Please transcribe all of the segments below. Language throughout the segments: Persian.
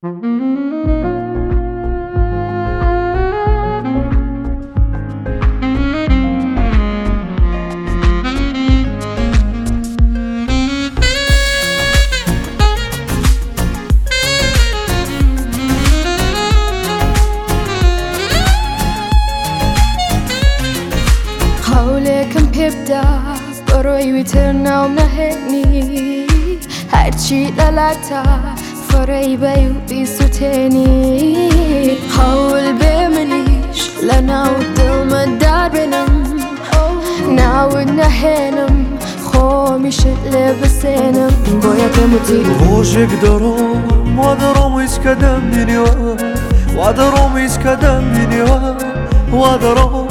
قولكم بيبدأ بروي ويترنا ومنهني هرچی دلتا فرای بیو بیستنی حاول بمليش لناود دل مدار بنم ناود نهنم خومیش لبسنم باید بموتی روزك دارم وادرم ایش کدم بینیوه وادرم ایش کدم بینیوه وادرم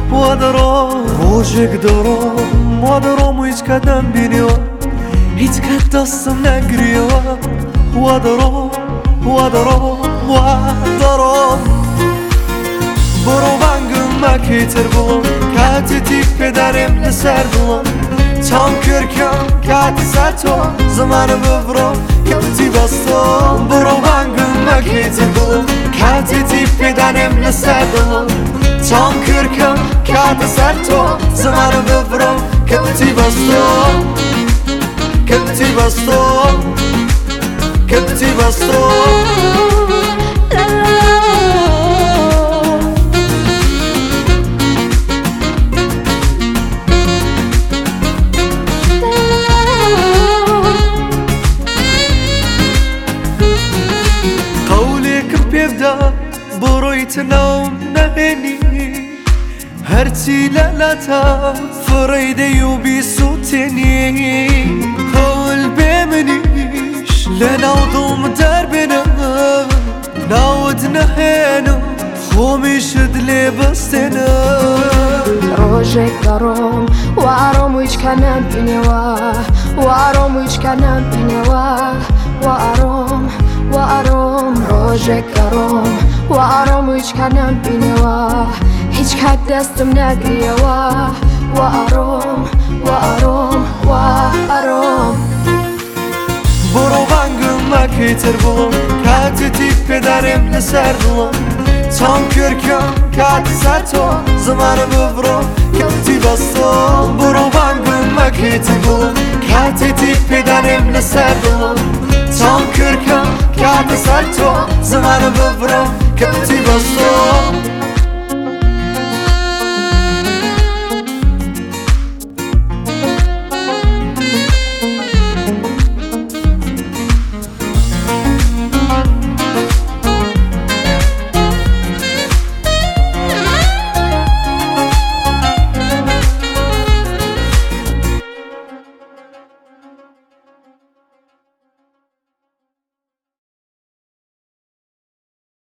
روزك دارم وادرم ایش کدم بینیوه هیچ کد دستم نگریوه وادرم برو بنگم مکیتر بلم کتی تیپ پدرم لسر بلم چام کرکم کتی سر تو زمان ببرم کتی بستم برو بنگم مکیتر بلم کتی تیپ پدرم لسر بلم چام کرکم کتی سر تو زمان ببرم کتی بستم قولكم بيبدأ بروي تنوم نهني هرچی لالتا فريدي وبيسوتني قول بمنيش لناودم در بنا ناود نهنم خوميش دلي بستنا روزك دارم وارم ويش کنم بینیوه وارم ويش کنم بینیوه وارم روزك دارم وارم ويش کنم بینیوه هیچ کد دستم نگریوه وارم برو بنگم مکیتر بلم کتی تیپ پدرم لسر بلم چام کرکم کتی سر تو زمان ببرم کتی بستم برو بنگم مکیتر بلم کتی تیپ پدرم لسر بلم چام کرکم کتی سر تو زمان ببرم کتی بستم